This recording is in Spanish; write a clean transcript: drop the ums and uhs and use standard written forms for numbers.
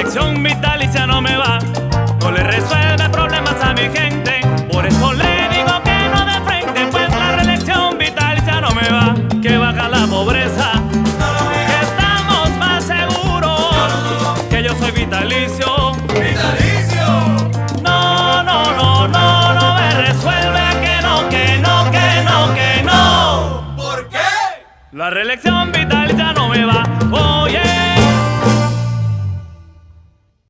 reelección vitalicia no me va, no le resuelve problemas a mi gente. Por eso le digo que no de frente, pues la reelección vitalicia no me va. Que baja la pobreza, que estamos más seguros, que yo soy vitalicio. ¡Vitalicio! No, no, no, no, no me resuelve que no, que no, que no, que no. ¿Por qué? La reelección vitalicia no me va. Oye.